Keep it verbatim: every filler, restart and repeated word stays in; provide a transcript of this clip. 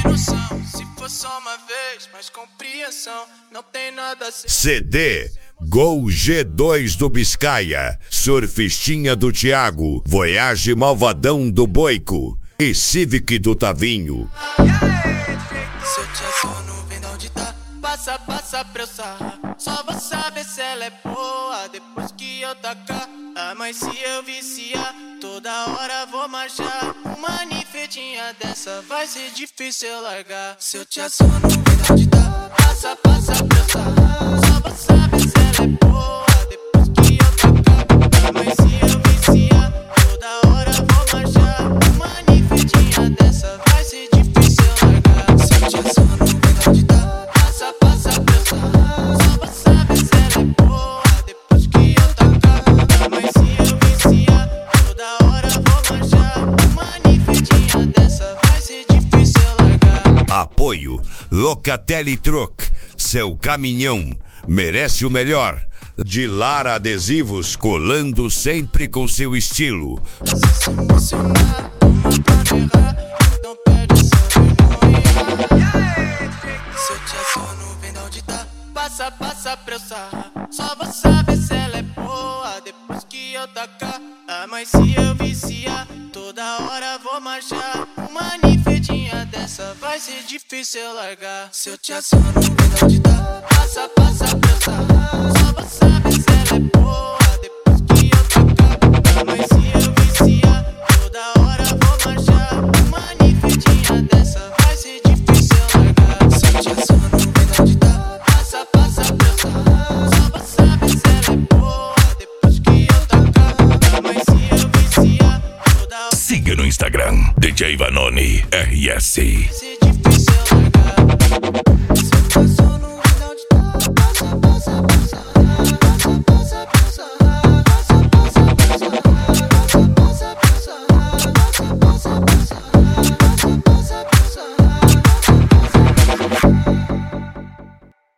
noção. Se for só uma vez, mais compreensão. Não tem nada a ser. C D Gol G dois do Biscaia, Surfistinha do Thiago, Voyage Malvadão do Boico e Civic do Tavinho. Se eu te assono, vem da onde tá. Passa, passa pra eu sarrar. Só vou saber se ela é boa depois que eu tacar. Ah, mas se eu viciar, toda hora vou marchar. Uma ninfetinha dessa vai ser difícil eu largar. Se eu te assono, vem da onde tá. Passa, passa pra eu sarrar. Só vou saber se ela é boa depois que eu tacar. Ah, mas se eu viciar, toda hora vou marchar. Uma ninfetinha dessa vai ser difícil eu largar. Se eu te assono, vem da onde tá. Passa, passa pra eu sarrar. Só vou saber se ela é boa depois que eu tacar. Ah, mas se eu viciar, toda hora vou marchar. Uma ninfetinha dessa vai ser difícil eu largar. Apoio Locatelli Truck, seu caminhão merece o melhor. De Lara Adesivos, colando sempre com seu estilo. Se se emocionar, uma pra errar, então perde essa vergonha. Se eu te assono, vem da onde tá. Passa, passa pra eu sarrar. Só vou saber se ela é boa depois que eu tacar. Ah, mas se eu viciar, toda hora vou marchar. Uma ninfetinha dessa vai ser difícil eu largar. Se eu te assono, vem da onde tá. Passa, passa pra eu sarrar. Só vou saber se ela é boa depois que eu tacar. Ah, mas se eu viciar, toda hora vou marchar. Uma ninfetinha dessa vai ser difícil eu largar. Se eu te assono, vem da onde tá. Passa, passa pra eu sarrar. Só vou saber se ela é boa depois que eu tacar. Ah, mas se eu viciar, toda hora. Siga no Instagram, D J Vanoni R S.